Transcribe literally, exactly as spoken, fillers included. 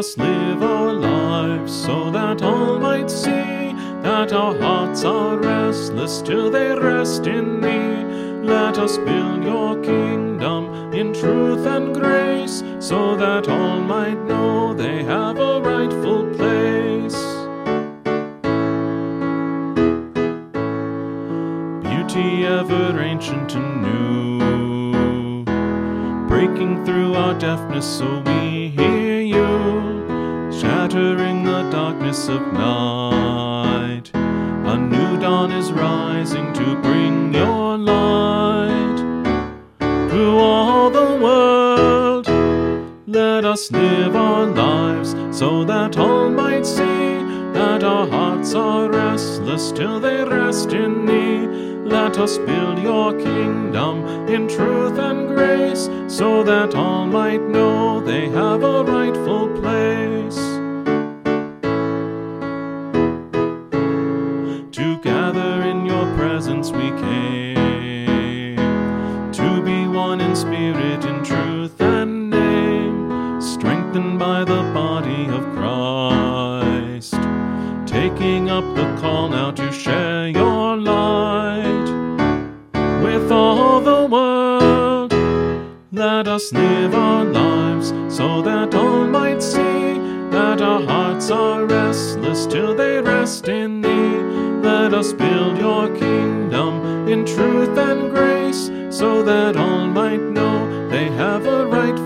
us live our lives so that all might see that our hearts are restless till they rest in Thee. Let us build Your kingdom in truth and grace, so that all might know they have a rightful place. Beauty ever ancient and new, breaking through our deafness so we hear You, shattering the darkness of night. A new dawn is rising to bring Your light through all the world. Let us live our lives so that all might see that our hearts are restless till they rest in Thee. Let us build Your kingdom in truth and grace, so that all might know they have a rightful place. To gather in Your presence we came, to be one in spirit, in truth and name, strengthened by the body of Christ, taking up the call now to share Your light with all the world. Let us live our lives so that all might see that our hearts are restless till they rest in Thee. Let us build Your kingdom in truth and grace, so that all might know they have a right